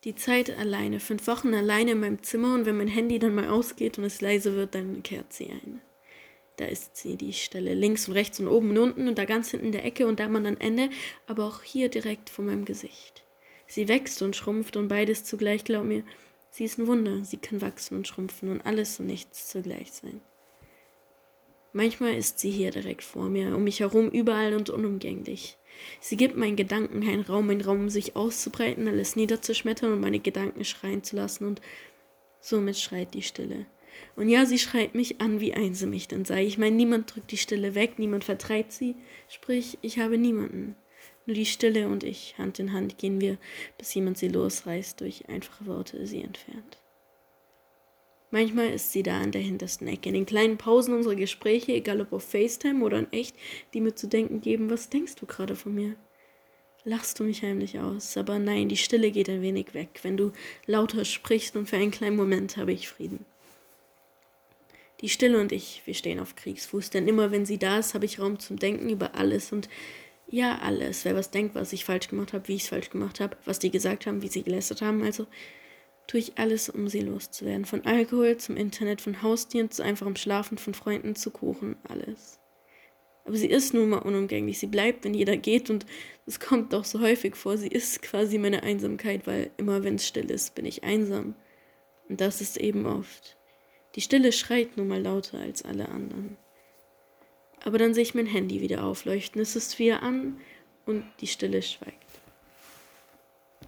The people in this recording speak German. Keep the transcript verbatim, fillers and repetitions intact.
Die Zeit alleine, fünf Wochen alleine in meinem Zimmer und wenn mein Handy dann mal ausgeht und es leise wird, dann kehrt sie ein. Da ist sie, die Stelle, links und rechts und oben und unten und da ganz hinten in der Ecke und da am anderen Ende, aber auch hier direkt vor meinem Gesicht. Sie wächst und schrumpft und beides zugleich, glaub mir, sie ist ein Wunder, sie kann wachsen und schrumpfen und alles und nichts zugleich sein. Manchmal ist sie hier direkt vor mir, um mich herum, überall und unumgänglich. Sie gibt meinen Gedanken einen Raum, einen Raum, um sich auszubreiten, alles niederzuschmettern und meine Gedanken schreien zu lassen und somit schreit die Stille. Und ja, sie schreit mich an, wie ein sie mich denn sei. Ich meine, niemand drückt die Stille weg, niemand vertreibt sie, sprich, ich habe niemanden. Nur die Stille und ich, Hand in Hand gehen wir, bis jemand sie losreißt, durch einfache Worte sie entfernt. Manchmal ist sie da in der hintersten Ecke, in den kleinen Pausen unserer Gespräche, egal ob auf FaceTime oder in echt, die mir zu denken geben, was denkst du gerade von mir? Lachst du mich heimlich aus, aber nein, die Stille geht ein wenig weg, wenn du lauter sprichst und für einen kleinen Moment habe ich Frieden. Die Stille und ich, wir stehen auf Kriegsfuß, denn immer wenn sie da ist, habe ich Raum zum Denken über alles und ja, alles. Wer was denkt, was ich falsch gemacht habe, wie ich es falsch gemacht habe, was die gesagt haben, wie sie gelästert haben, also tue ich alles, um sie loszuwerden. Von Alkohol zum Internet, von Haustieren zu einfachem Schlafen, von Freunden zu Kuchen, alles. Aber sie ist nun mal unumgänglich, sie bleibt, wenn jeder geht und es kommt doch so häufig vor, sie ist quasi meine Einsamkeit, weil immer wenn es still ist, bin ich einsam. Und das ist eben oft. Die Stille schreit nun mal lauter als alle anderen. Aber dann sehe ich mein Handy wieder aufleuchten, es ist wieder an und die Stille schweigt.